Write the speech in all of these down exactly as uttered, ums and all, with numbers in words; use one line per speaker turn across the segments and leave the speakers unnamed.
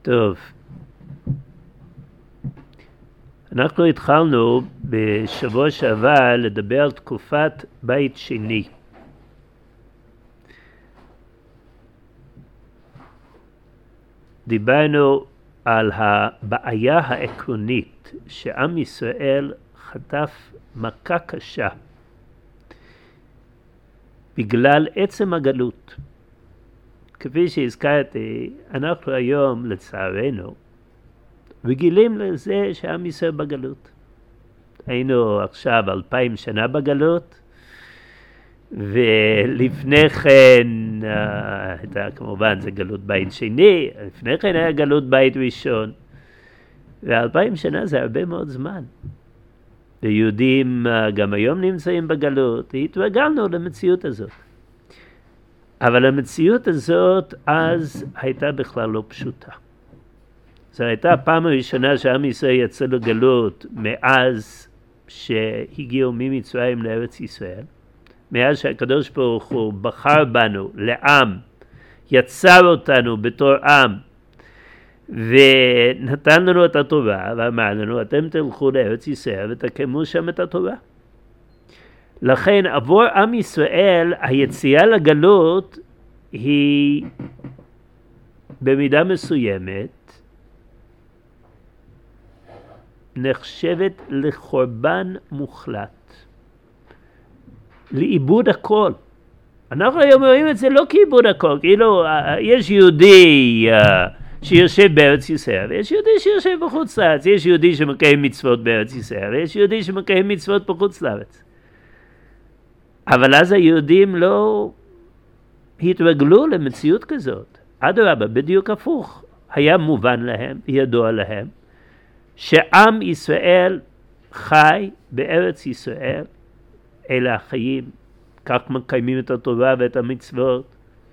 טוב, אנחנו התחלנו בשבוע שעבר לדבר על תקופת בית שני. דיברנו על הבעיה העקרונית שעם ישראל חטף מכה קשה בגלל עצם הגלות. כפי שהזכרתי, אנחנו היום לצערנו רגילים לזה שעם ישראל בגלות. היינו עכשיו אלפיים שנה בגלות, ולפני כן הייתה כמובן זה גלות בית שני, לפני כן היה גלות בית ראשון, ואלפיים שנה זה הרבה מאוד זמן. ויהודים גם היום נמצאים בגלות, התרגלנו למציאות הזאת. אבל המציאות הזאת אז הייתה בכלל לא פשוטה. זו הייתה הפעם הראשונה שעם ישראל יצא לגלות מאז שהגיעו ממצרים לארץ ישראל. מאז שהקדוש ברוך הוא בחר בנו לעם, יצר אותנו בתור עם, ונתן לנו את התורה, ואמר לנו, אתם תלכו לארץ ישראל ותקיימו שם את התורה. לכן עבור עם ישראל היציאה לגלות היא במידה מסוימת נחשבת לחורבן מוחלט, לאיבוד הכל. אנחנו היום רואים את זה לא כאיבוד הכל, כאילו יש יהודי שיושב בארץ ישראל, יש יהודי שיושב בחוץ לארץ, יש יהודי שמקיים מצוות בארץ ישראל, יש יהודי שמקיים מצוות בחוץ לארץ. אבל אז היהודים לא התרגלו למציאות כזאת. אדרבה, בדיוק הפוך. היה מובן להם, ידוע להם, שעם ישראל חי בארץ ישראל, אלה החיים, כך מקיימים את התורה ואת המצוות.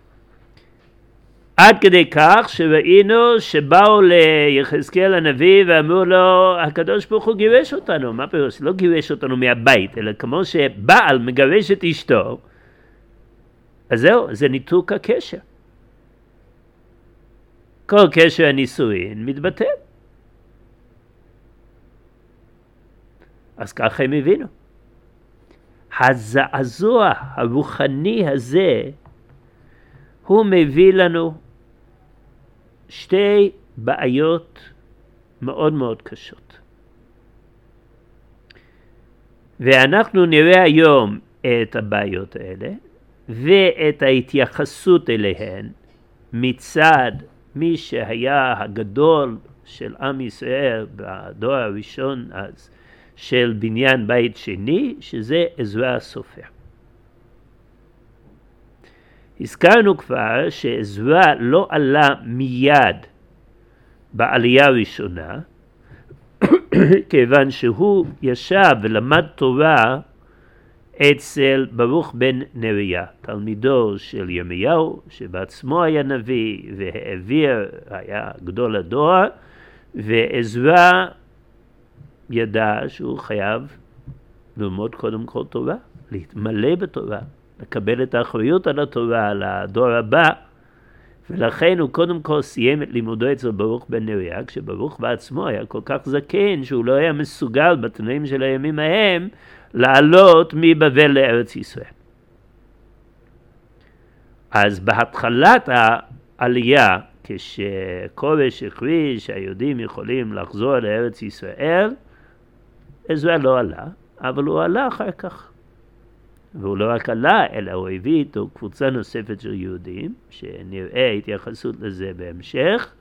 עד כדי כך שראינו שבאו ליחזקאל הנביא ואמרו לו, הקדוש ברוך הוא גירש אותנו. מה פירוש? לא גירש אותנו מהבית, אלא כמו שבעל מגרש את אשתו, אז זהו, זה ניתוק הקשר. כל קשר הנישואין מתבטל. אז ככה הם הבינו. הזעזוע הרוחני הזה, הוא מביא לנו שתי בעיות מאוד מאוד קשות. ואנחנו נראה היום את הבעיות האלה, ואת ההתייחסות אליהן מצד מי שהיה הגדול של עם ישראל בדור הראשון אז, של בניין בית שני, שזה עזרא הסופר. הזכרנו כבר שעזרא לא עלה מיד בעלייה הראשונה, כיוון שהוא ישב ולמד תורה אצל ברוך בן נריה, תלמידו של ירמיהו, שבעצמו היה נביא והעביר, היה גדול הדור, ועזרא ידע שהוא חייב ללמוד קודם כל תורה, להתמלא בתורה, לקבל את האחריות על התורה, על הדור הבא, ולכן הוא קודם כל סיים את לימודו אצל ברוך בן נריה, כשברוך בעצמו היה כל כך זקן, שהוא לא היה מסוגל בתנאים של הימים ההם, לעלות מבבל לארץ ישראל. אז בהתחלת העלייה, כשכורש הכריז שהיהודים יכולים לחזור לארץ ישראל, עזרא לא עלה, אבל הוא עלה אחר כך. והוא לא רק עלה, אלא הוא הביא איתו קבוצה נוספת של יהודים, שנראה התייחסות לזה בהמשך,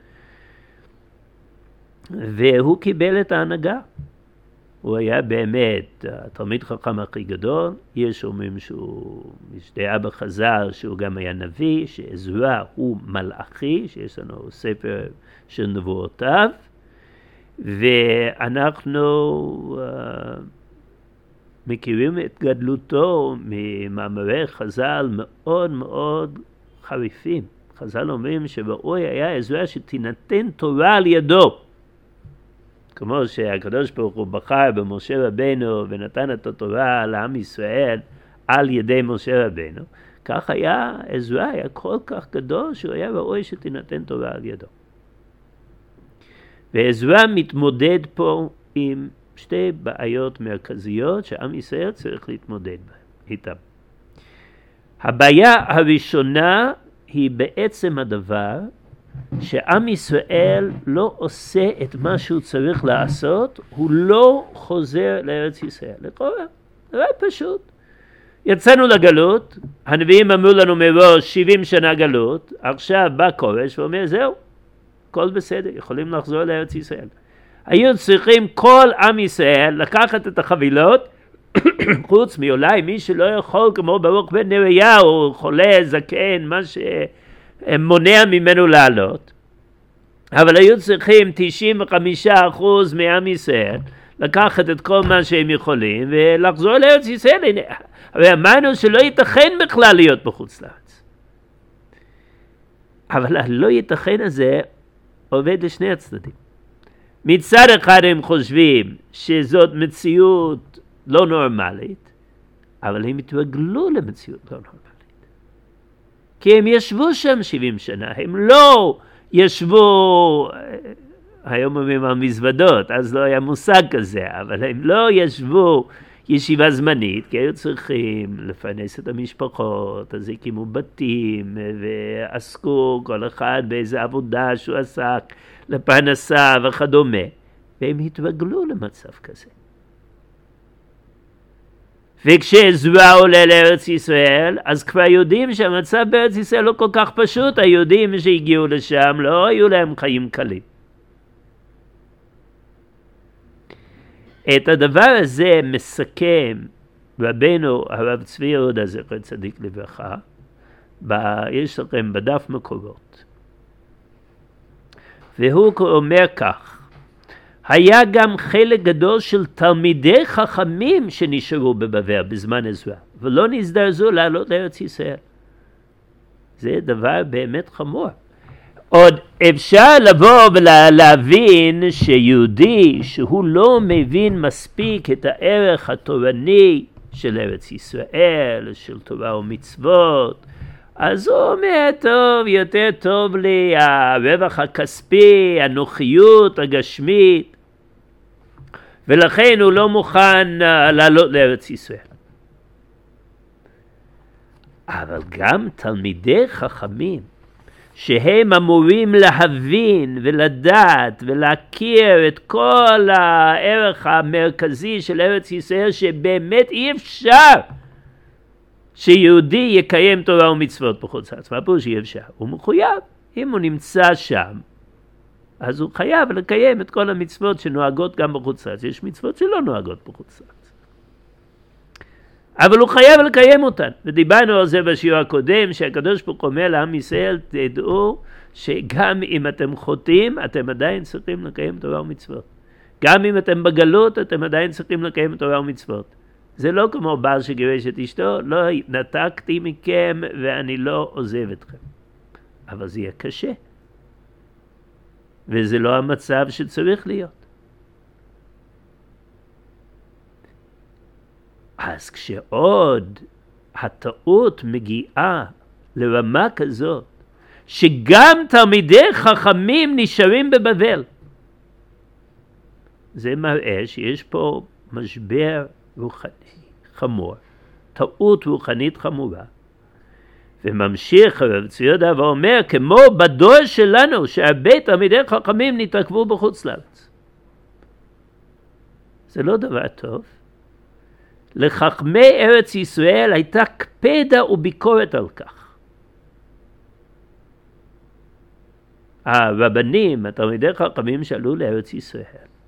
והוא קיבל את ההנהגה. הוא היה באמת התלמיד חכם הכי גדול. יש אומרים שהוא, יש דעה בחז"ל שהוא גם היה נביא, שעזרא הוא מלאכי, שיש לנו ספר של נבואותיו, ואנחנו uh, מכירים את גדלותו ממאמרי חז"ל מאוד מאוד חריפים. חז"ל אומרים שראוי היה עזרא שתינתן תורה על ידו. כמו שהקדוש ברוך הוא בחר במשה רבנו ונתן את התורה לעם ישראל על ידי משה רבנו, כך היה עזרא, היה כל כך גדול שהוא היה ראוי שתינתן תורה על ידו. ועזרא מתמודד פה עם שתי בעיות מרכזיות שעם ישראל צריך להתמודד איתן. הבעיה הראשונה היא בעצם הדבר שעם ישראל לא עושה את מה שהוא צריך לעשות, הוא לא חוזר לארץ ישראל. לכאורה, דבר פשוט. יצאנו לגלות, הנביאים אמרו לנו מראש שבעים שנה גלות, עכשיו בא כורש ואומר זהו, הכל בסדר, יכולים לחזור לארץ ישראל. היו צריכים כל עם ישראל לקחת את החבילות, חוץ מאולי מי שלא יכול כמו ברוך בן נריה, או חולה, זקן, מה שמונע ממנו לעלות. אבל היו צריכים תשעים וחמישה אחוז מעם ישראל לקחת את כל מה שהם יכולים ולחזור לארץ ישראל. הרי אמרנו שלא ייתכן בכלל להיות בחוץ לארץ. אבל הלא ייתכן הזה עובד לשני הצדדים. מצד אחד הם חושבים שזאת מציאות לא נורמלית, אבל הם התרגלו למציאות לא נורמלית. כי הם ישבו שם שבעים שנה, הם לא ישבו, היום אומרים על מזוודות, אז לא היה מושג כזה, אבל הם לא ישבו ישיבה זמנית, כי היו צריכים לפרנס את המשפחות, אז הקימו בתים ועסקו כל אחד באיזה עבודה שהוא עסק לפרנסה וכדומה, והם התרגלו למצב כזה. וכשעזרא עולה לארץ ישראל, אז כבר יודעים שהמצב בארץ ישראל לא כל כך פשוט, היהודים שהגיעו לשם לא היו להם חיים קלים. את הדבר הזה מסכם רבנו הרב צבי יהודה זכר צדיק לברכה, יש לכם בדף מקורות. והוא אומר כך, היה גם חלק גדול של תלמידי חכמים שנשארו בבבל בזמן עזרא, ולא נזדרזו לעלות לארץ ישראל. זה דבר באמת חמור. עוד אפשר לבוא ולהבין שיהודי שהוא לא מבין מספיק את הערך התורני של ארץ ישראל, של תורה ומצוות, אז הוא אומר, טוב, יותר טוב לי הרווח הכספי, הנוחיות הגשמית, ולכן הוא לא מוכן לעלות לארץ ישראל. אבל גם תלמידי חכמים, שהם אמורים להבין ולדעת ולהכיר את כל הערך המרכזי של ארץ ישראל, שבאמת אי אפשר שיהודי יקיים תורה ומצוות בחוץ לארץ. מה פירוש אי אפשר? הוא מחויב. אם הוא נמצא שם, אז הוא חייב לקיים את כל המצוות שנוהגות גם בחוץ לארץ. יש מצוות שלא נוהגות בחוץ לארץ, אבל הוא חייב לקיים אותן. ודיברנו על זה בשיעור הקודם, שהקדוש ברוך הוא אומר לעם ישראל, תדעו שגם אם אתם חוטאים, אתם עדיין צריכים לקיים תורה ומצוות. גם אם אתם בגלות, אתם עדיין צריכים לקיים תורה ומצוות. זה לא כמו בעל שגירש את אשתו, לא נתקתי מכם ואני לא עוזב אתכם. אבל זה יהיה קשה. וזה לא המצב שצריך להיות. אז כשעוד הטעות מגיעה לרמה כזאת, שגם תלמידי חכמים נשארים בבבל, זה מראה שיש פה משבר רוחני חמור, טעות רוחנית חמורה. וממשיך הרב צבי יהודה ואומר, כמו בדור שלנו, שהרבה תלמידי חכמים נתעכבו בחוץ לארץ. זה לא דבר טוב. לחכמי ארץ ישראל הייתה קפדה וביקורת על כך. הרבנים, התלמידי חכמים שעלו לארץ ישראל,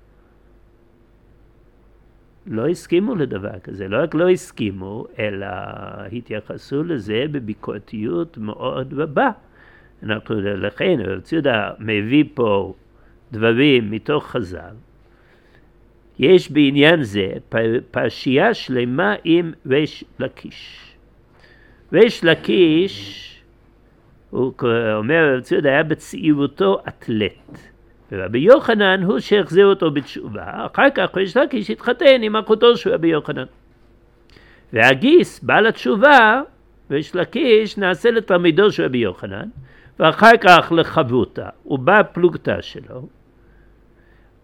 לא הסכימו לדבר כזה, לא רק לא הסכימו, אלא התייחסו לזה בביקורתיות מאוד רבה. אנחנו לכן, הרב צבי יהודה מביא פה דברים מתוך חז"ל. יש בעניין זה פרשייה שלמה עם ריש לקיש. ריש לקיש, הוא אומר, הרב צבי יהודה היה בצעירותו אתלט. ורבי יוחנן הוא שהחזיר אותו בתשובה. אחר כך ריש לקיש התחתן עם אחותו של רבי יוחנן. והגיס, בעל התשובה, ריש לקיש נעשה לתלמידו של רבי יוחנן, ואחר כך לחברותה, הוא בא פלוגתה שלו.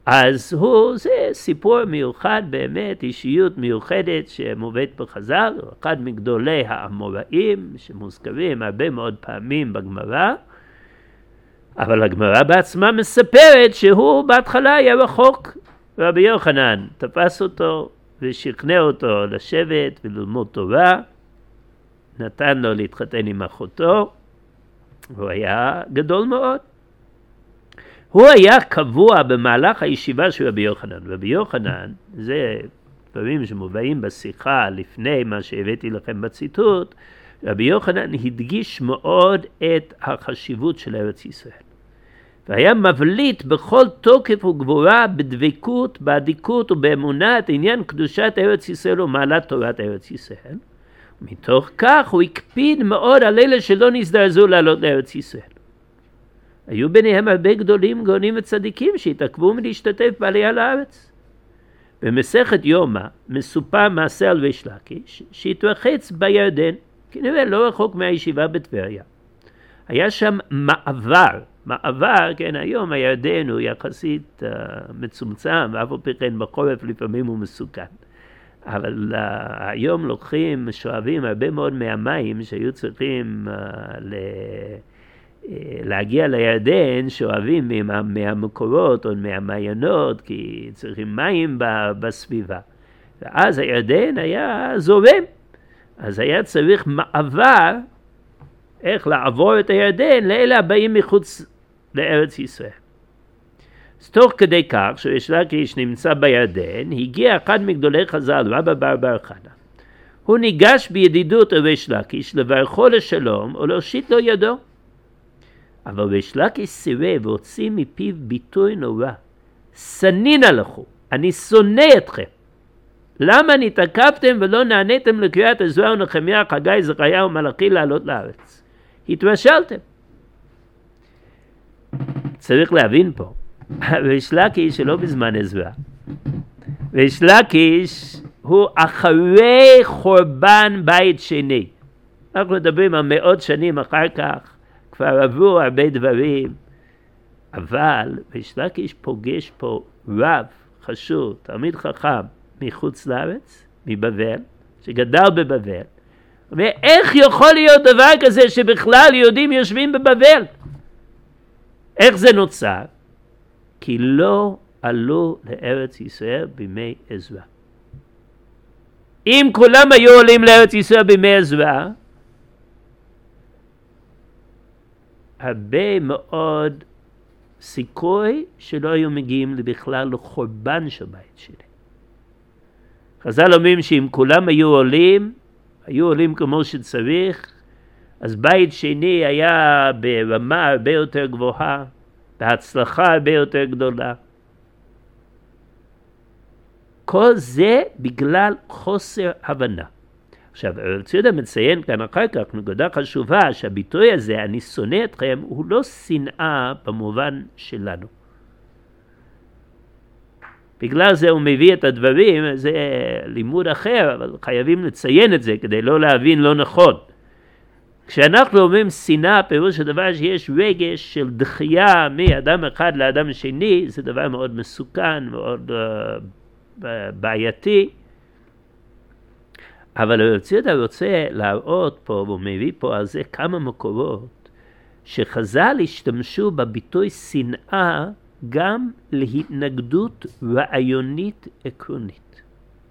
אז הוא, זה סיפור מיוחד באמת, אישיות מיוחדת שמובאת בחז"ל, הוא אחד מגדולי האמוראים שמוזכרים הרבה מאוד פעמים בגמרא, אבל הגמרא בעצמה מספרת שהוא בהתחלה היה רחוק. רבי יוחנן תפס אותו ושכנע אותו לשבת וללמוד תורה, נתן לו להתחתן עם אחותו, הוא היה גדול מאוד. הוא היה קבוע במהלך הישיבה של רבי יוחנן. רבי יוחנן, זה דברים שמובאים בשיחה לפני מה שהבאתי לכם בציטוט, רבי יוחנן הדגיש מאוד את החשיבות של ארץ ישראל. והיה מבליט בכל תוקף וגבורה, בדבקות, באדיקות ובאמונה את עניין קדושת ארץ ישראל ומעלת תורת ארץ ישראל. מתוך כך הוא הקפיד מאוד על אלה שלא נזדרזו לעלות לארץ ישראל. היו ביניהם הרבה גדולים, גאונים וצדיקים שהתעכבו מלהשתתף בעלייה לארץ. במסכת יומא מסופר מעשה על ריש לקיש שהתרחץ בירדן, כנראה לא רחוק מהישיבה בטבריה. היה שם מעבר, מעבר, כן, היום הירדן הוא יחסית uh, מצומצם, ואף על פי כן בחורף לפעמים הוא מסוכן. אבל uh, היום לוקחים, שואבים הרבה מאוד מהמים שהיו צריכים uh, ל... להגיע לירדן, שואבים מה, מהמקורות או מהמעיינות, כי צריכים מים בסביבה. ואז הירדן היה זורם. אז היה צריך מעבר, איך לעבור את הירדן, לאלה הבאים מחוץ לארץ ישראל. אז תוך כדי כך, שריש לקיש נמצא בירדן, הגיע אחד מגדולי חז"ל, רבא בר בר חנא. הוא ניגש בידידות אל ריש לקיש, לברכו לשלום, או להושיט לו ידו. אבל ריש לקיש סירב והוציא מפיו ביטוי נורא. סנינה לכו, אני שונא אתכם. למה נתעכבתם ולא נעניתם לקריאת עזרא ונחמיה, חגי, זכריה ומלאכי לעלות לארץ? התרשלתם. צריך להבין פה, ריש לקיש שלא בזמן עזרא. ריש לקיש הוא אחרי חורבן בית שני. אנחנו מדברים על מאות שנים אחר כך, כבר עברו הרבה דברים, אבל ריש לקיש פוגש פה רב חשוב, תלמיד חכם מחוץ לארץ, מבבל, שגדל בבבל. ואיך יכול להיות דבר כזה שבכלל יהודים יושבים בבבל? איך זה נוצר? כי לא עלו לארץ ישראל בימי עזרא. אם כולם היו עולים לארץ ישראל בימי עזרא, הרבה מאוד סיכוי שלא היו מגיעים בכלל לחורבן של בית שני. חז"ל אומרים שאם כולם היו עולים, היו עולים כמו שצריך, אז בית שני היה ברמה הרבה יותר גבוהה, בהצלחה הרבה יותר גדולה. כל זה בגלל חוסר הבנה. עכשיו, הרב ציודה מציין כאן אחר כך נקודה חשובה שהביטוי הזה, אני שונא אתכם, הוא לא שנאה במובן שלנו. בגלל זה הוא מביא את הדברים, זה לימוד אחר, אבל חייבים לציין את זה כדי לא להבין לא נכון. כשאנחנו אומרים שנאה, פירוש הדבר שיש רגש של דחייה מאדם אחד לאדם שני, זה דבר מאוד מסוכן, מאוד uh, בעייתי. אבל הרב ציודה רוצה להראות פה, והוא מביא פה על זה כמה מקורות, שחז"ל השתמשו בביטוי שנאה גם להתנגדות רעיונית עקרונית.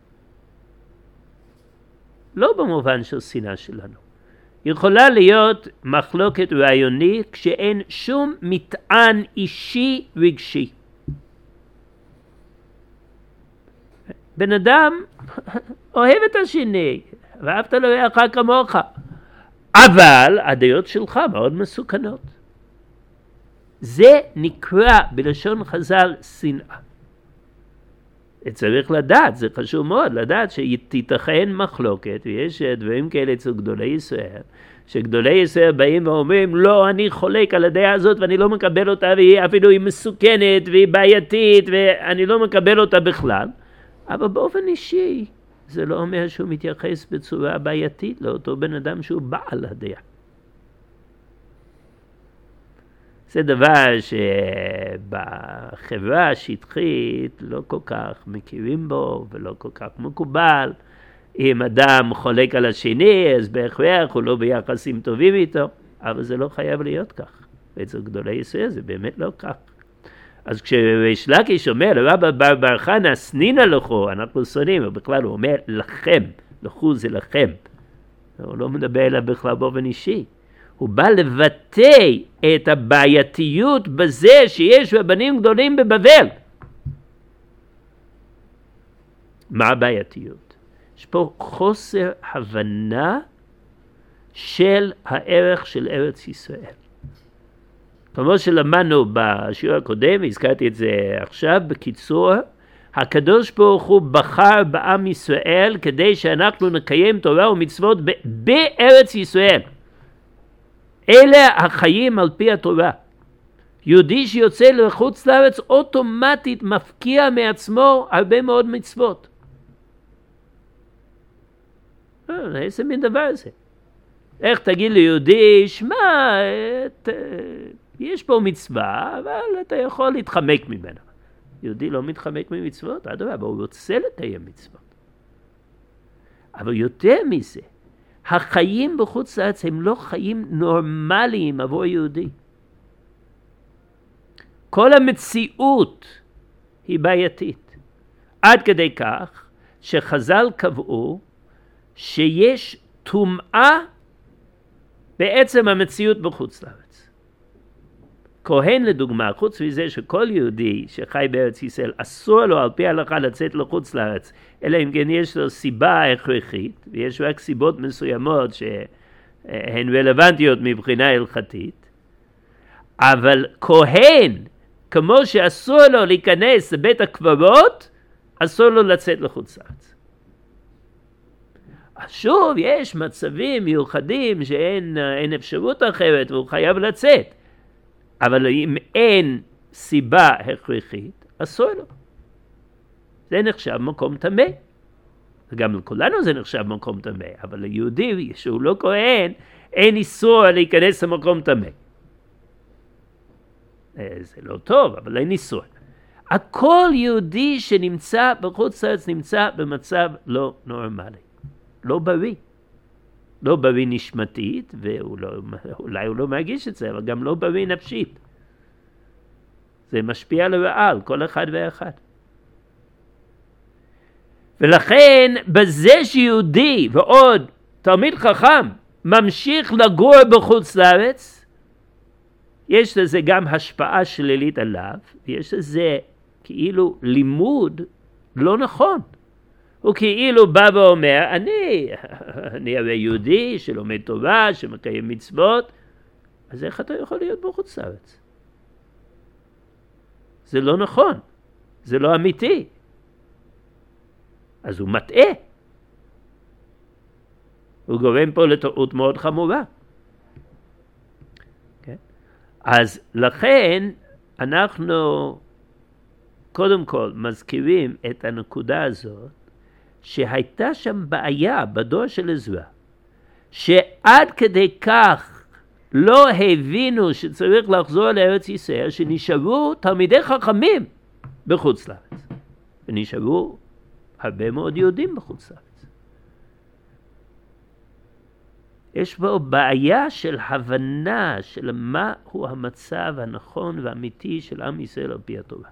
לא במובן של שנאה שלנו. יכולה להיות מחלוקת רעיונית כשאין שום מטען אישי רגשי. בן אדם אוהב את השני, ואהבת לרעך כמוך. אבל הדעות שלך מאוד מסוכנות. זה נקרא בלשון חז"ל שנאה. צריך לדעת, זה חשוב מאוד לדעת שתיתכן מחלוקת, ויש דברים כאלה אצל גדולי ישראל, שגדולי ישראל באים ואומרים, לא, אני חולק על הדעה הזאת ואני לא מקבל אותה, והיא אפילו היא מסוכנת והיא בעייתית ואני לא מקבל אותה בכלל. אבל באופן אישי זה לא אומר שהוא מתייחס בצורה בעייתית לאותו בן אדם שהוא בעל הדעה. זה דבר שבחברה השטחית לא כל כך מכירים בו ולא כל כך מקובל. אם אדם חולק על השני, אז בהכרח הוא לא ביחסים טובים איתו, אבל זה לא חייב להיות כך. ואצל גדולי ישראל זה באמת לא כך. אז כשריש לקיש אומר, רבא בר בר חנא סנינא לכו, אנחנו שונאים, ובכלל הוא אומר לכם, לכו זה לכם. הוא לא מדבר אליו בכלל באופן אישי. הוא בא לבטא את הבעייתיות בזה שיש רבנים גדולים בבבל. מה הבעייתיות? יש פה חוסר הבנה של הערך של ארץ ישראל. כמו שלמדנו בשיעור הקודם, הזכרתי את זה עכשיו בקיצור, הקדוש ברוך הוא בחר בעם ישראל כדי שאנחנו נקיים תורה ומצוות בארץ ישראל. אלה החיים על פי התורה. יהודי שיוצא לחוץ לארץ אוטומטית מפקיע מעצמו הרבה מאוד מצוות. איזה מין דבר זה? איך תגיד ליהודי, שמע, את, יש פה מצווה, אבל אתה יכול להתחמק ממנה. יהודי לא מתחמק ממצוות, אדרבה, הוא רוצה לקיים מצוות. אבל יותר מזה, החיים בחוץ לארץ הם לא חיים נורמליים עבור יהודי. כל המציאות היא בעייתית. עד כדי כך שחז"ל קבעו שיש טומאה בעצם המציאות בחוץ לארץ. כהן לדוגמה, חוץ מזה שכל יהודי שחי בארץ ישראל אסור לו על פי ההלכה לצאת לחוץ לארץ, אלא אם כן יש לו סיבה הכרחית, ויש רק סיבות מסוימות שהן רלוונטיות מבחינה הלכתית, אבל כהן, כמו שאסור לו להיכנס לבית הקברות, אסור לו לצאת לחוץ לארץ. שוב, יש מצבים מיוחדים שאין אין אפשרות אחרת והוא חייב לצאת. אבל אם אין סיבה הכרחית, אסור לו. זה נחשב מקום טמא. גם לכולנו זה נחשב מקום טמא, אבל ליהודי שהוא לא כהן, אין איסור להיכנס למקום טמא. זה לא טוב, אבל אין איסור. הכל יהודי שנמצא בחוץ לארץ נמצא במצב לא נורמלי. לא בריא. לא בריא נשמתית, ואולי הוא לא מרגיש את זה, אבל גם לא בריא נפשית. זה משפיע לרעה על כל אחד ואחד. ולכן, בזה שיהודי ועוד תלמיד חכם ממשיך לגור בחוץ לארץ, יש לזה גם השפעה שלילית עליו, ויש לזה כאילו לימוד לא נכון. הוא כאילו בא ואומר, אני, אני הרי יהודי שלומד תורה, שמקיים מצוות, אז איך אתה יכול להיות בחוץ לארץ? זה לא נכון, זה לא אמיתי. אז הוא מטעה. הוא גורם פה לטעות מאוד חמורה. Okay? אז לכן אנחנו קודם כל מזכירים את הנקודה הזאת, שהייתה שם בעיה בדור של עזרא, שעד כדי כך לא הבינו שצריך לחזור לארץ ישראל, שנשארו תלמידי חכמים בחוץ לארץ. ונשארו הרבה מאוד יהודים בחוץ לארץ. יש בו בעיה של הבנה של מהו המצב הנכון והאמיתי של עם ישראל על פי התורה.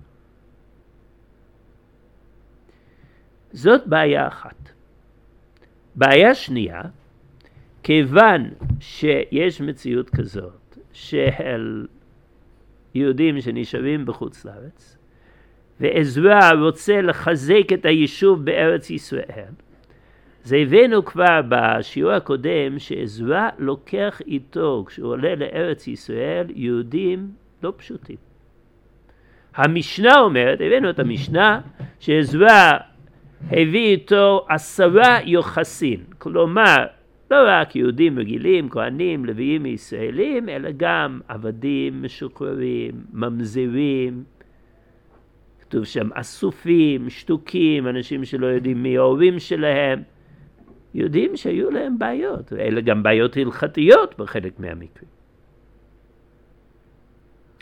זאת בעיה אחת. בעיה שנייה, כיוון שיש מציאות כזאת של יהודים שנשארים בחוץ לארץ, ועזרא רוצה לחזק את היישוב בארץ ישראל, זה הבאנו כבר בשיעור הקודם שעזרא לוקח איתו, כשהוא עולה לארץ ישראל, יהודים לא פשוטים. המשנה אומרת, הבאנו את המשנה, שעזרא הביא איתו עשרה יוחסין, כלומר, לא רק יהודים רגילים, כהנים, לוויים ישראלים, אלא גם עבדים משוחררים, ממזרים, כתוב שם אסופים, שתוקים, אנשים שלא יודעים מי ההורים שלהם, יודעים שהיו להם בעיות, אלה גם בעיות הלכתיות בחלק מהמקרים.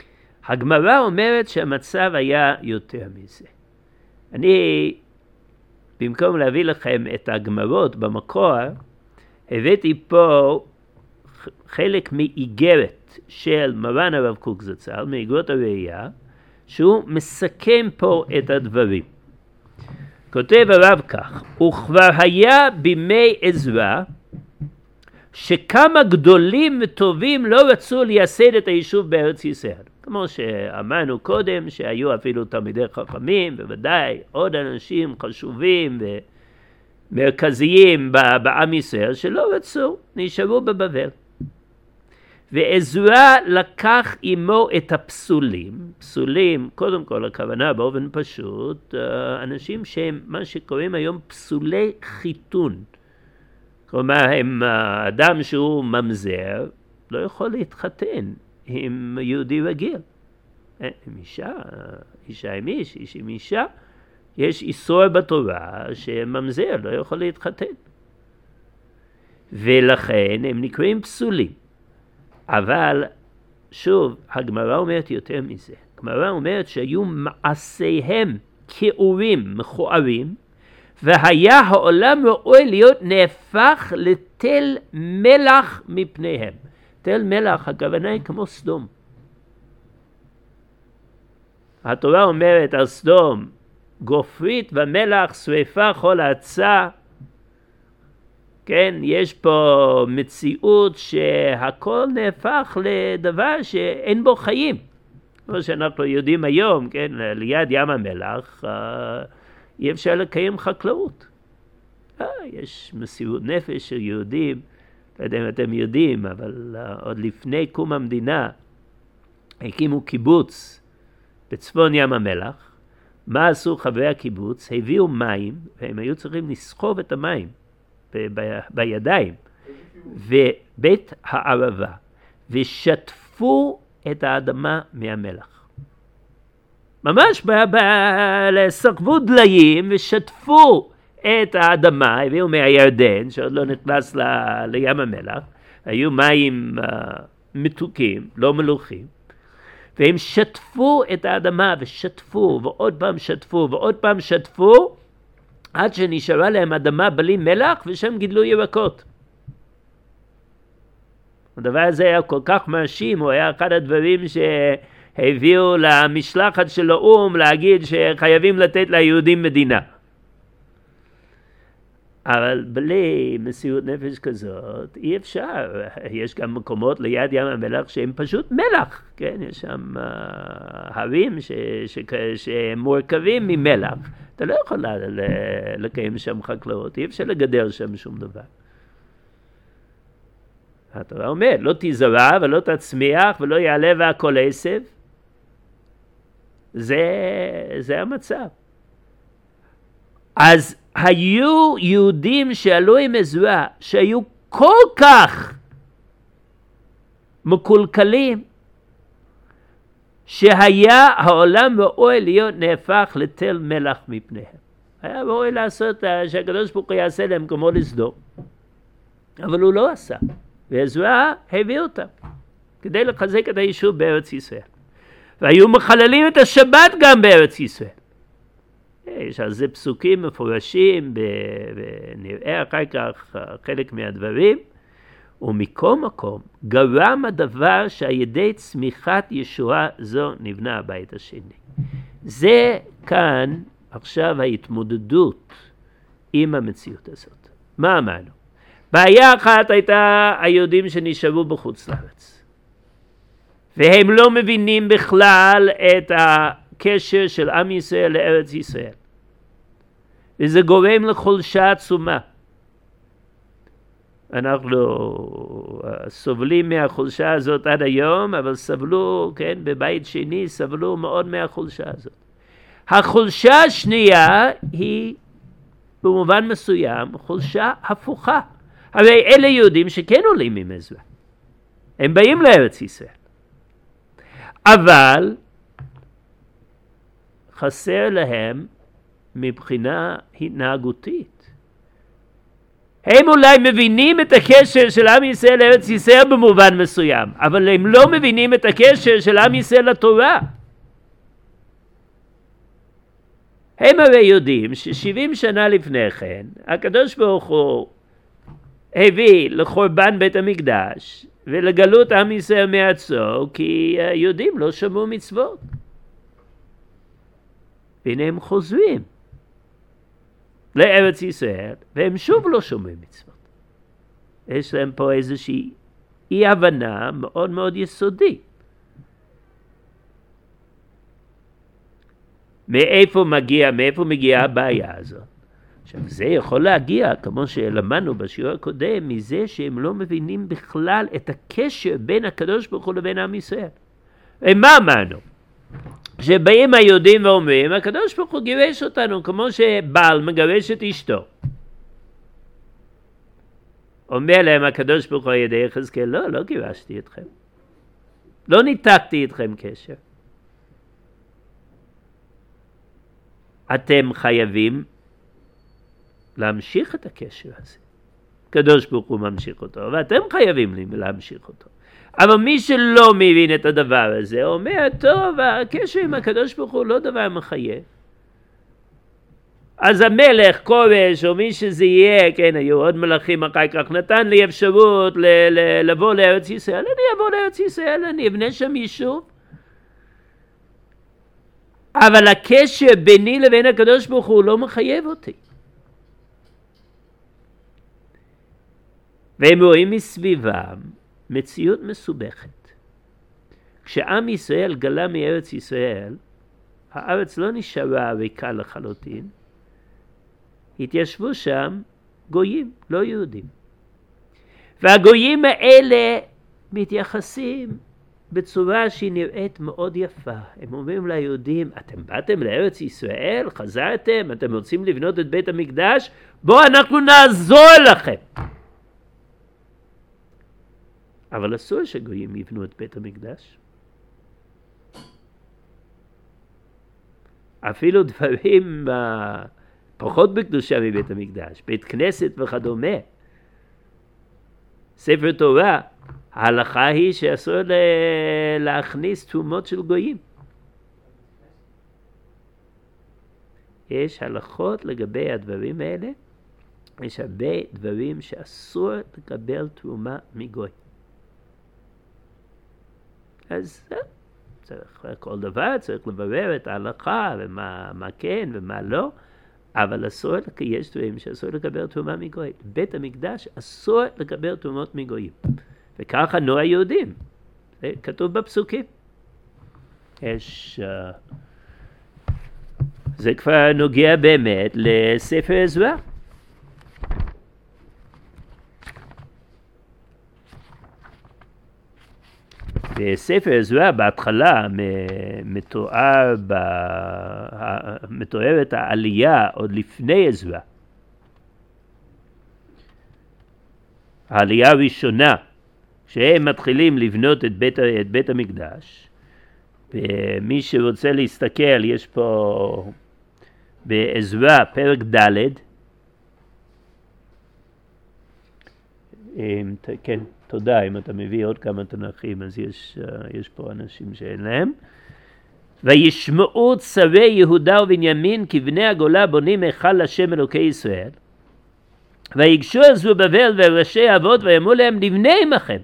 הגמרא אומרת שהמצב היה יותר מזה. אני, במקום להביא לכם את הגמרות במקור, הבאתי פה חלק מאיגרת של מרן הרב קוק זצ"ל, מאיגרות הראייה, שהוא מסכם פה את הדברים. כותב הרב כך, וכבר היה בימי עזרא, שכמה גדולים וטובים לא רצו לייסד את היישוב בארץ ישראל. כמו שאמרנו קודם, שהיו אפילו תלמידי חכמים, בוודאי עוד אנשים חשובים ומרכזיים בעם ישראל, שלא רצו, נשארו בבבל. ועזרא לקח עמו את הפסולים, פסולים, קודם כל הכוונה באופן פשוט, אנשים שהם מה שקוראים היום פסולי חיתון. כלומר, הם אדם שהוא ממזר, לא יכול להתחתן עם יהודי רגיל. עם אישה, אישה עם איש, איש עם אישה. יש איסור בתורה שממזר לא יכול להתחתן. ולכן הם נקראים פסולים. אבל שוב, הגמרא אומרת יותר מזה. הגמרא אומרת שהיו מעשיהם כאורים, מכוערים, והיה העולם ראוי להיות נהפך לתל מלח מפניהם. תל מלח, הכוונה היא כמו סדום. התורה אומרת על סדום, גופרית ומלח, שריפה כל עצה. כן, יש פה מציאות שהכל נהפך לדבר שאין בו חיים. כמו שאנחנו יודעים היום, כן, ליד ים המלח, אי אפשר לקיים חקלאות. אה, יש מסירות נפש של יהודים, לא יודע אם אתם יודעים, אבל עוד לפני קום המדינה, הקימו קיבוץ בצפון ים המלח. מה עשו חברי הקיבוץ? הביאו מים, והם היו צריכים לסחוב את המים ב- ב- בידיים, ובית הערבה, ושטפו את האדמה מהמלח. ממש סחבו דליים ושטפו את האדמה, הביאו מהירדן, שעוד לא נכנס ל- לים המלח, היו מים uh, מתוקים, לא מלוחים, והם שטפו את האדמה ושטפו ועוד פעם שטפו ועוד פעם שטפו, עד שנשארה להם אדמה בלי מלח ושם גידלו ירקות. הדבר הזה היה כל כך מרשים, הוא היה אחד הדברים שהביאו למשלחת של האום להגיד שחייבים לתת ליהודים מדינה. אבל בלי מסירות נפש כזאת אי אפשר. יש גם מקומות ליד ים המלח שהם פשוט מלח, כן? יש שם uh, הרים ש, ש, שהם מורכבים ממלח. אתה לא יכול לקיים שם חקלאות, אי אפשר לגדל שם שום דבר. התורה אומרת, לא תזרע ולא תצמיח ולא יעלה והכל עשב. זה, זה המצב. אז היו יהודים שעלו עם עזרא, שהיו כל כך מקולקלים, שהיה העולם ראוי להיות נהפך לתל מלח מפניהם. היה ראוי לעשות שהקדוש ברוך הוא יעשה להם כמו לסדום. אבל הוא לא עשה. ועזרא הביא אותם כדי לחזק את היישוב בארץ ישראל. והיו מחללים את השבת גם בארץ ישראל. יש על זה פסוקים מפורשים, ונראה אחר כך חלק מהדברים. ומכל מקום גרם הדבר שהידי צמיחת ישועה זו נבנה הבית השני. זה כאן עכשיו ההתמודדות עם המציאות הזאת. מה אמרנו? בעיה אחת הייתה היהודים שנשארו בחוץ לארץ. והם לא מבינים בכלל את הקשר של עם ישראל לארץ ישראל. וזה גורם לחולשה עצומה. אנחנו סובלים מהחולשה הזאת עד היום, אבל סבלו, כן, בבית שני סבלו מאוד מהחולשה הזאת. החולשה השנייה היא במובן מסוים חולשה הפוכה. הרי אלה יהודים שכן עולים עם עזרא. הם באים לארץ ישראל. אבל חסר להם מבחינה התנהגותית. הם אולי מבינים את הקשר של עם ישראל לארץ ישראל במובן מסוים, אבל הם לא מבינים את הקשר של עם ישראל לתורה. הם הרי יודעים ששבעים שנה לפני כן, הקדוש ברוך הוא הביא לחורבן בית המקדש ולגלות עם ישראל מארצו, כי היהודים לא שמעו מצוות. והנה הם חוזרים לארץ ישראל, והם שוב לא שומעים מצוות. יש להם פה איזושהי אי הבנה מאוד מאוד יסודית. מאיפה מגיע, מאיפה מגיעה הבעיה הזאת? עכשיו זה יכול להגיע, כמו שלמדנו בשיעור הקודם, מזה שהם לא מבינים בכלל את הקשר בין הקדוש ברוך הוא לבין עם ישראל. ומה אמרנו? שבאים היהודים ואומרים, הקדוש ברוך הוא גירש אותנו, כמו שבעל מגרש את אשתו. אומר להם הקדוש ברוך הוא על ידי יחזקאל, לא, לא גירשתי אתכם. לא ניתקתי אתכם קשר. אתם חייבים להמשיך את הקשר הזה. הקדוש ברוך הוא ממשיך אותו, ואתם חייבים להמשיך אותו. אבל מי שלא מבין את הדבר הזה, אומר, טוב, הקשר עם הקדוש ברוך הוא לא דבר מחייב. אז המלך כורש, או מי שזה יהיה, כן, היו עוד מלכים אחר כך, נתן לי אפשרות ל- ל- לבוא לארץ ישראל, אני אבוא לארץ ישראל, אני אבנה שם יישוב. אבל הקשר ביני לבין הקדוש ברוך הוא לא מחייב אותי. והם רואים מסביבם מציאות מסובכת. כשעם ישראל גלה מארץ ישראל, הארץ לא נשארה ריקה לחלוטין, התיישבו שם גויים, לא יהודים. והגויים האלה מתייחסים בצורה שהיא נראית מאוד יפה. הם אומרים ליהודים, אתם באתם לארץ ישראל, חזרתם, אתם רוצים לבנות את בית המקדש, בואו אנחנו נעזור לכם. אבל אסור שגויים יבנו את בית המקדש. אפילו דברים uh, פחות בקדושה מבית המקדש, בית כנסת וכדומה. ספר תורה, ההלכה היא שאסור להכניס תרומות של גויים. יש הלכות לגבי הדברים האלה, יש הרבה דברים שאסור לקבל תרומה מגוי. אז צריך כל דבר, צריך לברר את ההלכה ומה מה כן ומה לא, אבל אסור, יש דברים שאסור לקבל תרומה מגוי. בית המקדש אסור לקבל תרומות מגויים. וככה נו היהודים. זה כתוב בפסוקים. יש... Uh, זה כבר נוגע באמת לספר עזרא. בספר עזרא בהתחלה מתואר ב... מתוארת העלייה עוד לפני עזרא. העלייה הראשונה, שהם מתחילים לבנות את בית, את בית המקדש. ומי שרוצה להסתכל, יש פה בעזרא פרק ד', כן, תודה, אם אתה מביא עוד כמה תנ"כים, אז יש, יש פה אנשים שאין להם. וישמעו צרי יהודה ובנימין כי בני הגולה בונים היכל השם אלוקי ישראל. ויגשו אל זרובבל וראשי אבות ויאמרו להם נבנה עמכם.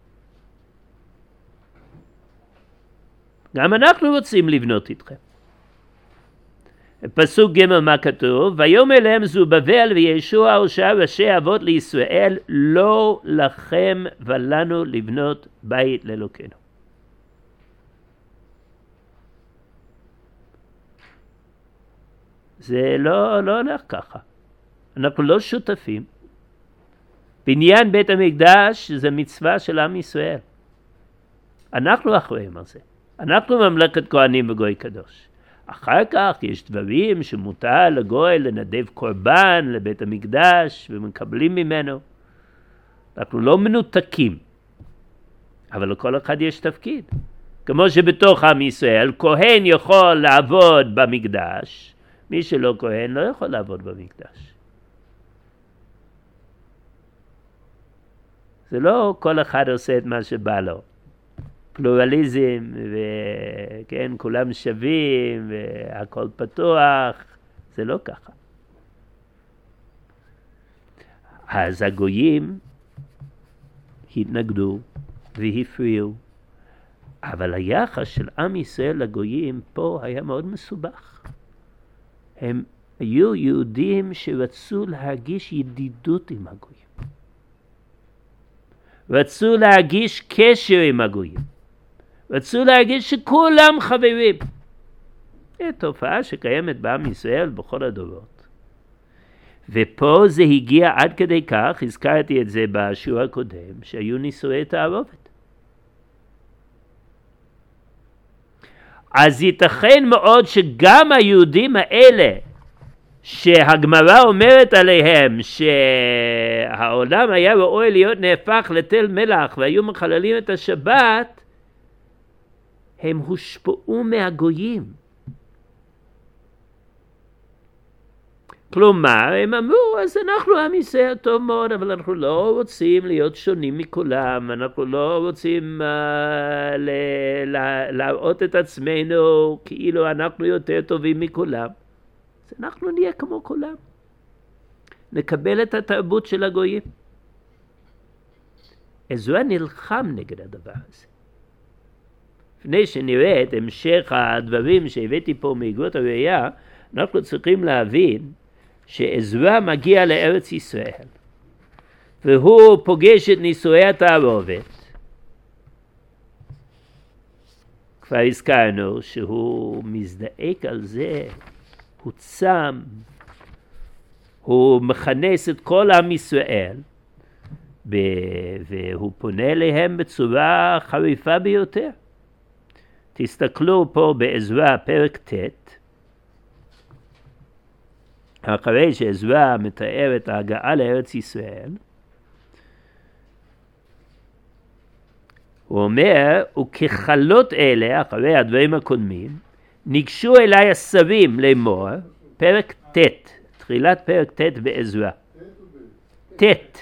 גם אנחנו רוצים לבנות איתכם. פסוק ג' מה כתוב? ויאמר להם זרובבל וישוע ושאר ראשי אבות לישראל לא לכם ולנו לבנות בית לאלוקינו. זה לא, לא הולך ככה. אנחנו לא שותפים. בניין בית המקדש זה מצווה של עם ישראל. אנחנו אחראים על זה. אנחנו ממלכת כהנים וגוי קדוש. אחר כך יש דברים שמותר לגוי לנדב קורבן לבית המקדש ומקבלים ממנו. אנחנו לא מנותקים. אבל לכל אחד יש תפקיד. כמו שבתוך עם ישראל, כהן יכול לעבוד במקדש, מי שלא כהן לא יכול לעבוד במקדש. זה לא כל אחד עושה את מה שבא לו. פלורליזם, וכן, כולם שווים, והכל פתוח, זה לא ככה. אז הגויים התנגדו והפריעו, אבל היחס של עם ישראל לגויים פה היה מאוד מסובך. הם היו יהודים שרצו להרגיש ידידות עם הגויים. רצו להרגיש קשר עם הגויים. רצו להרגיש שכולם חברים. זו תופעה שקיימת בעם ישראל בכל הדורות. ופה זה הגיע עד כדי כך, הזכרתי את זה בשיעור הקודם, שהיו נישואי תערובת. אז ייתכן מאוד שגם היהודים האלה, שהגמרא אומרת עליהם שהעולם היה ראוי להיות נהפך לתל מלח והיו מחללים את השבת, הם הושפעו מהגויים. כלומר, הם אמרו, אז אנחנו עם ישראל טוב מאוד, אבל אנחנו לא רוצים להיות שונים מכולם, אנחנו לא רוצים uh, ל- ל- להראות את עצמנו כאילו אנחנו יותר טובים מכולם. אז אנחנו נהיה כמו כולם. נקבל את התרבות של הגויים. עזרא נלחם נגד הדבר הזה. לפני שנראה את המשך הדברים שהבאתי פה מאגרות הראייה, אנחנו צריכים להבין שעזרא מגיע לארץ ישראל, והוא פוגש את נישואי התערובת. כבר הזכרנו שהוא מזדעק על זה, הוא צם, הוא מכנס את כל עם ישראל, והוא פונה אליהם בצורה חריפה ביותר. תסתכלו פה בעזרא פרק ט', אחרי שעזרא מתאר את ההגעה לארץ ישראל, הוא אומר, וככלות אלה, אחרי הדברים הקודמים, ניגשו אליי השרים לאמור, פרק ט', תחילת פרק ט' בעזרא. ט'.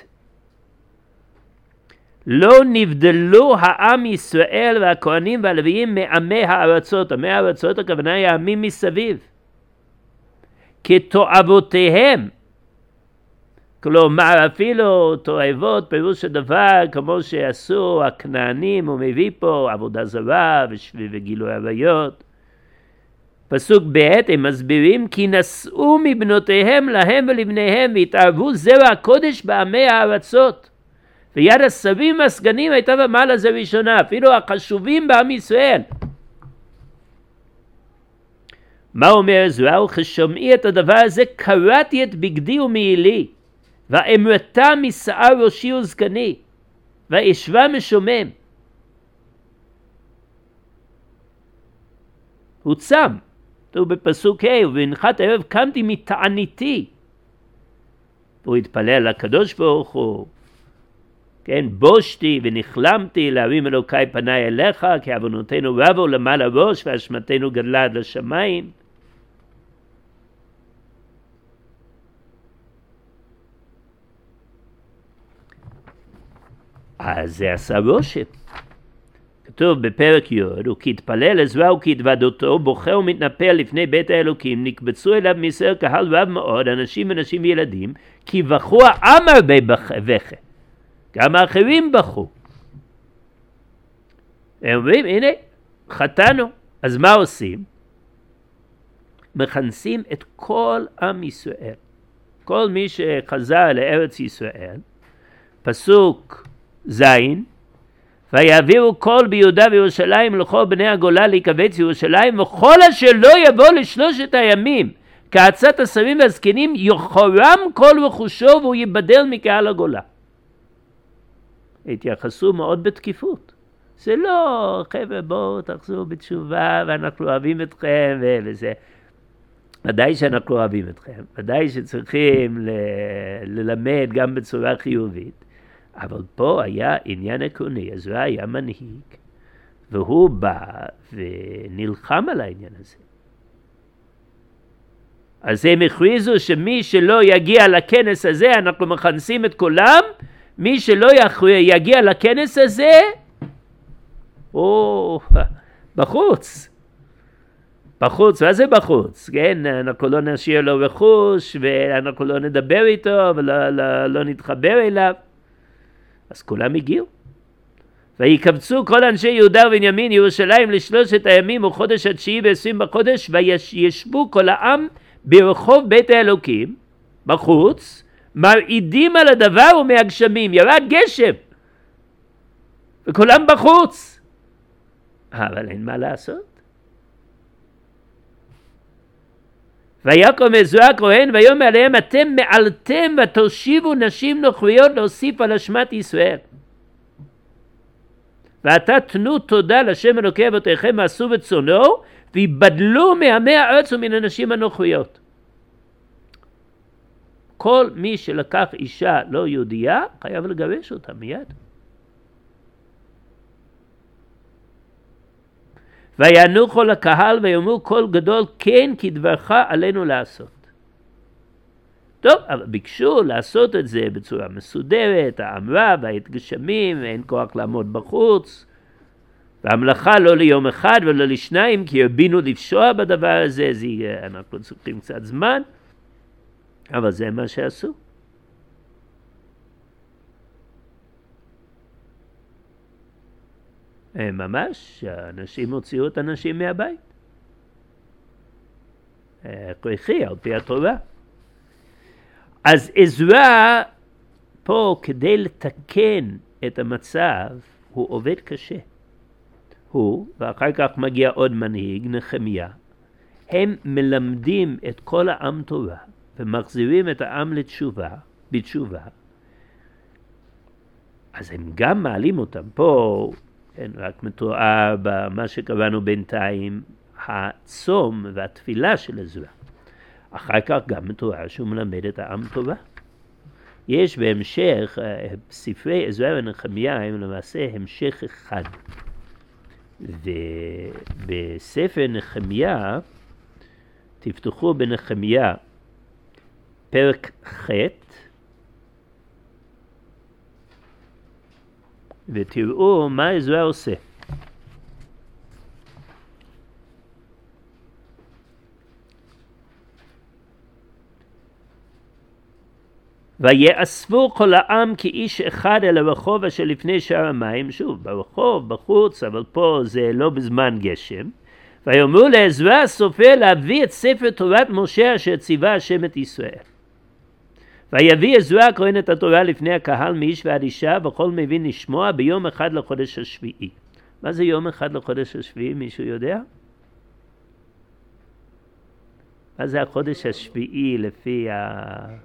לא נבדלו העם ישראל והכהנים והלוויים מעמי הארצות. עמי הארצות הכוונה היא העמים מסביב. כתועבותיהם. כלומר אפילו תועבות פירוש הדבר כמו שעשו הכנענים, הוא מביא פה עבודה זרה וגילוי עריות. פסוק ב' הם מסבירים כי נשאו מבנותיהם להם ולבניהם והתערבו זרע הקודש בעמי הארצות. ויד השרים והסגנים הייתה במעלה הזה ראשונה, אפילו החשובים בעם ישראל. מה אומר עזרא? וכשומעי את הדבר הזה קרעתי את בגדי ומעילי, ואמרתה משער ראשי וזקני, ואשבה משומם. הוא צם, הוא בפסוק ה' ובהנחת הערב קמתי מתעניתי. הוא התפלל לקדוש ברוך הוא, כן, בושתי ונכלמתי להרים אלוקי פניי אליך, כי עוונותינו רבו למעלה ראש ואשמתנו גדלה עד לשמיים. אז זה עשה רושם. כתוב בפרק י' וכתפלל עזרא וכתוודותו בוכה ומתנפל לפני בית האלוקים, נקבצו אליו מישראל קהל רב מאוד, אנשים ונשים וילדים, כי בכו העם הרבה בכה. גם האחרים בכו. הם אומרים, הנה, חטאנו. אז מה עושים? מכנסים את כל עם ישראל. כל מי שחזר לארץ ישראל, פסוק זין, ויעבירו כל ביהודה וירושלים לכל בני הגולה להיקבץ ירושלים, וכל אשר לא יבוא לשלושת הימים, כעצת השרים והזקנים, יחורם כל רכושו והוא ייבדל מקהל הגולה. התייחסו מאוד בתקיפות. זה לא, חבר'ה, בואו תחזרו בתשובה ואנחנו אוהבים אתכם וזה. ודאי שאנחנו אוהבים אתכם. ודאי שצריכים ל- ללמד גם בצורה חיובית. אבל פה היה עניין עקרוני. עזרא היה מנהיג, והוא בא ונלחם על העניין הזה. אז הם הכריזו שמי שלא יגיע לכנס הזה, אנחנו מכנסים את כולם, מי שלא יגיע לכנס הזה, הוא בחוץ. בחוץ, מה זה בחוץ? כן, אנחנו לא נשאיר לו רכוש, ואנחנו לא נדבר איתו, ולא לא, לא נתחבר אליו. אז כולם הגיעו. ויקבצו כל אנשי יהודה ובנימין ירושלים לשלושת הימים וחודש התשיעי ועשרים בחודש, וישבו כל העם ברחוב בית האלוקים, בחוץ, מרעידים על הדבר ומהגשמים, ירד גשם, וכולם בחוץ. אבל אין מה לעשות. ויקום עזרא הכהן ויאמר עליהם, אתם מעלתם ותושיבו נשים נוכריות להוסיף על אשמת ישראל. ועתה תנו תודה לשם אלוקי אבותיכם ועשו רצונו, ויבדלו מעמי הארץ ומן הנשים הנוכריות. כל מי שלקח אישה לא יהודייה חייב לגרש אותה מיד. ויענו כל הקהל ויאמרו קול גדול, כן כי דברך עלינו לעשות. טוב, אבל ביקשו לעשות את זה בצורה מסודרת, האמרה וההתגשמים, אין כוח לעמוד בחוץ, והמלאכה לא ליום אחד ולא לשניים, כי הרבינו לפשוע בדבר הזה, זה, אנחנו צריכים קצת זמן, אבל זה מה שעשו. ממש, האנשים הוציאו את האנשים מהבית. הכרחי על פי התורה. אז עזרא פה כדי לתקן את המצב, הוא עובד קשה. הוא, ואחר כך מגיע עוד מנהיג, נחמיה, הם מלמדים את כל העם תורה, ומחזירים את העם לתשובה, בתשובה. אז הם גם מעלים אותם פה, כן, רק מתואר במה שקראנו בינתיים, הצום והתפילה של עזרא. אחר כך גם מתואר שהוא מלמד את העם תורה. יש בהמשך, ספרי עזרא ונחמיה הם למעשה המשך אחד. ובספר נחמיה, תפתחו בנחמיה פרק ח' ותראו מה עזרא עושה. ויאספו כל העם כאיש אחד אל הרחוב אשר לפני שער המים, שוב ברחוב בחוץ, אבל פה זה לא בזמן גשם, ויאמרו לעזרא הסופר להביא את ספר תורת משה אשר ציווה השם את ישראל. ויביא עזרא הכהן את התורה לפני הקהל מאיש ועד אישה, וכל מבין לשמוע ביום אחד לחודש השביעי. מה זה יום אחד לחודש השביעי? מישהו יודע? מה זה החודש השביעי לפי ה...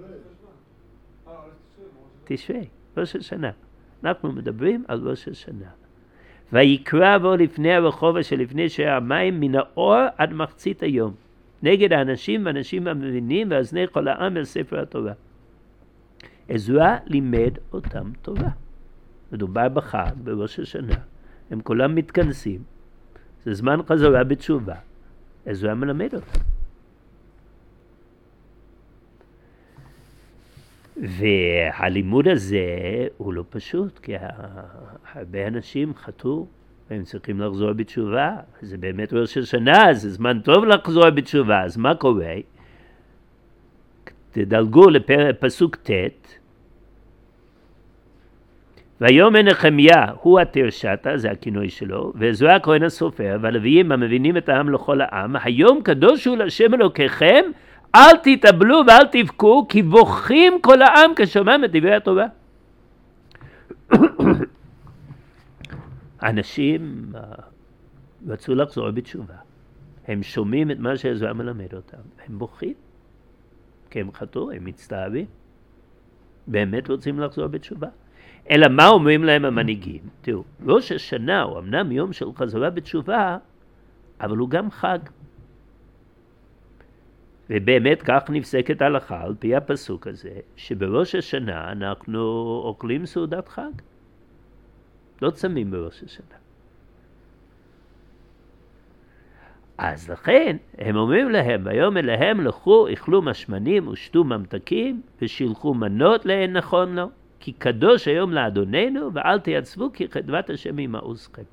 תשרי, ראש השנה. אנחנו מדברים על ראש השנה. ויקרא בו לפני הרחוב אשר לפני שער המים מן האור עד מחצית היום, נגד האנשים והאנשים המבינים ואזני כל העם אל ספר התורה. עזרא לימד אותם תורה. מדובר בחג, בראש השנה. הם כולם מתכנסים. זה זמן חזרה בתשובה. עזרא מלמד אותם. והלימוד הזה הוא לא פשוט, כי הרבה אנשים חטאו והם צריכים לחזור בתשובה. זה באמת ראש השנה, זה זמן טוב לחזור בתשובה. אז מה קורה? תדלגו לפסוק ט'. ויאמר נחמיה, הוא התרשתא, זה הכינוי שלו, ועזרא הכהן הסופר, והלוויים המבינים את העם לכל העם, היום קדוש הוא להשם אלוקיכם, אל תתאבלו ואל תבכו, כי בוכים כל העם כשומעים את דברי התורה. אנשים רצו לחזור בתשובה. הם שומעים את מה שעזרא מלמד אותם. הם בוכים. כי הם חטאו, הם מצטערים. באמת רוצים לחזור בתשובה. אלא מה אומרים להם המנהיגים? תראו, ראש השנה הוא אמנם יום של חזרה בתשובה, אבל הוא גם חג. ובאמת כך נפסקת ההלכה על פי הפסוק הזה, שבראש השנה אנחנו אוכלים סעודת חג. לא צמים בראש השנה. אז לכן הם אומרים להם, ויאמר להם לכו, אכלו משמנים ושתו ממתקים ושילחו מנות לאין נכון לו, כי קדוש היום לאדוננו, ואל תייצבו כי חדבת השם עמעוזכם.